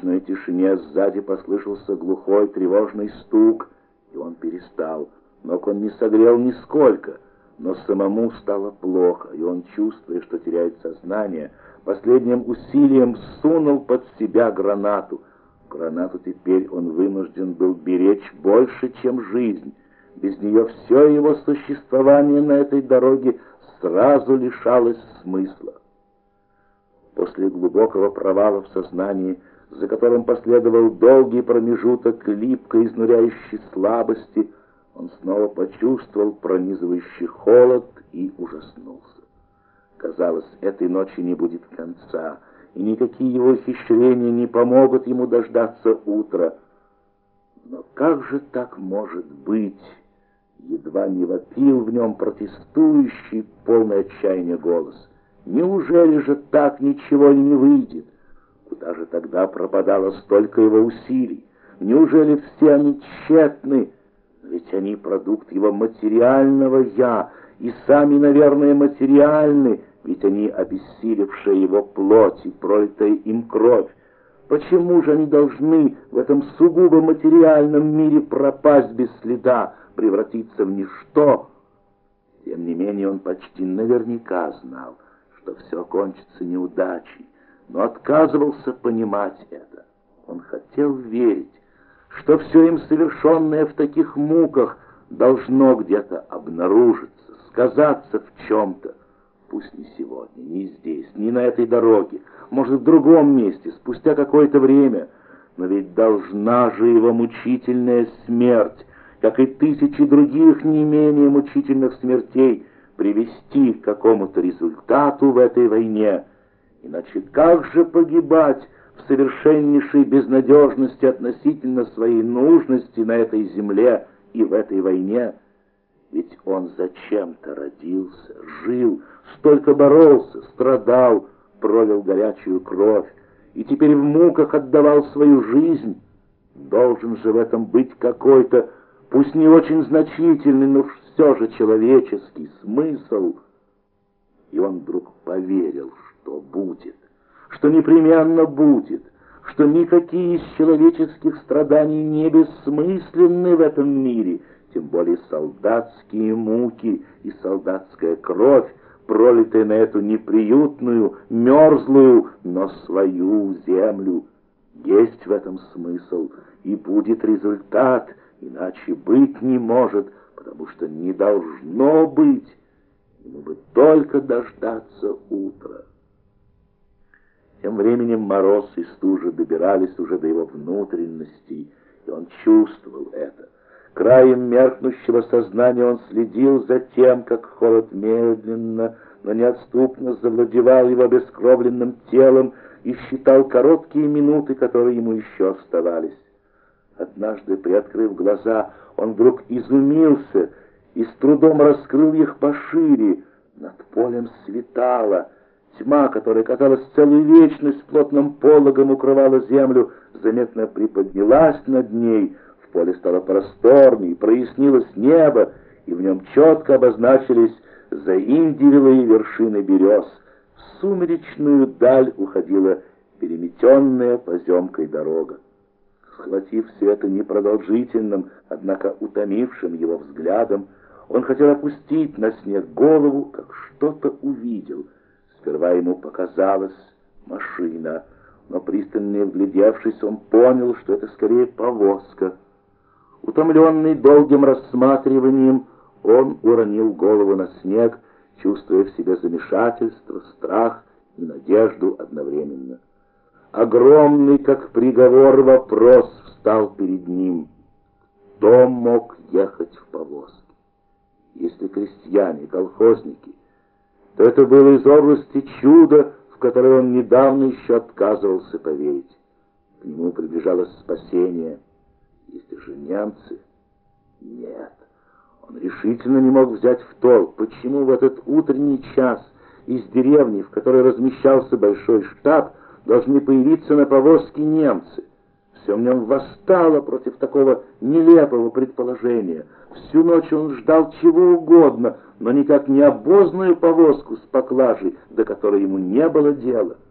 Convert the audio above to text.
ночной тишине сзади послышался глухой тревожный стук, и он перестал. Ног он не согрел нисколько, но самому стало плохо, и он, чувствуя, что теряет сознание, последним усилием сунул под себя гранату. Гранату теперь он вынужден был беречь больше, чем жизнь. Без нее все его существование на этой дороге сразу лишалось смысла. После глубокого провала в сознании, за которым последовал долгий промежуток липкой, изнуряющей слабости, он снова почувствовал пронизывающий холод и ужаснулся. Казалось, этой ночи не будет конца, и никакие его ухищрения не помогут ему дождаться утра. Но как же так может быть? Едва не вопил в нем протестующий, полный отчаяния голос. Неужели же так ничего не выйдет? Куда же тогда пропадало столько его усилий? Неужели все они тщетны? Ведь они продукт его материального «я», и сами, наверное, материальны, ведь они обессилевшая его плоть и пролитая им кровь. Почему же они должны в этом сугубо материальном мире пропасть без следа, превратиться в ничто? Тем не менее он почти наверняка знал, что все кончится неудачей, но отказывался понимать это. Он хотел верить, что все им совершенное в таких муках должно где-то обнаружиться, сказаться в чем-то. Пусть не сегодня, не здесь, не на этой дороге, может, в другом месте, спустя какое-то время, но ведь должна же его мучительная смерть, как и тысячи других не менее мучительных смертей, привести к какому-то результату в этой войне. Иначе как же погибать в совершеннейшей безнадежности относительно своей нужности на этой земле и в этой войне? Ведь он зачем-то родился, жил, столько боролся, страдал, пролил горячую кровь и теперь в муках отдавал свою жизнь. Должен же в этом быть какой-то, пусть не очень значительный, но все же человеческий смысл. И он вдруг поверил, что будет, что непременно будет, что никакие из человеческих страданий не бессмысленны в этом мире, тем более солдатские муки и солдатская кровь, пролитая на эту неприютную, мерзлую, но свою землю. Есть в этом смысл, и будет результат, иначе быть не может, потому что не должно быть. Ему бы только дождаться утра. Тем временем мороз и стужа добирались уже до его внутренностей, и он чувствовал это. Краем меркнущего сознания он следил за тем, как холод медленно, но неотступно завладевал его обескровленным телом, и считал короткие минуты, которые ему еще оставались. Однажды, приоткрыв глаза, он вдруг изумился и с трудом раскрыл их пошире. Над полем светало. Тьма, которая, казалось, целую вечность плотным пологом укрывала землю, заметно приподнялась над ней. В поле стало просторней, прояснилось небо, и в нем четко обозначились заиндивелые вершины берез. В сумеречную даль уходила переметенная поземкой дорога. Схватив все это непродолжительным, однако утомившим его взглядом, он хотел опустить на снег голову, как что-то увидел. Сперва ему показалась машина, но пристально вглядевшись, он понял, что это скорее повозка. Утомленный долгим рассматриванием, он уронил голову на снег, чувствуя в себе замешательство, страх и надежду одновременно. Огромный, как приговор, вопрос встал перед ним. Кто мог ехать в повозке? Если крестьяне, колхозники, то это было из области чуда, в которое он недавно еще отказывался поверить. К нему приближалось спасение. Если же немцы... Нет, он решительно не мог взять в толк, почему в этот утренний час из деревни, в которой размещался большой штаб, должны появиться на повозке немцы. Все в нем восстало против такого нелепого предположения. Всю ночь он ждал чего угодно, но никак не обозную повозку с поклажей, до которой ему не было дела.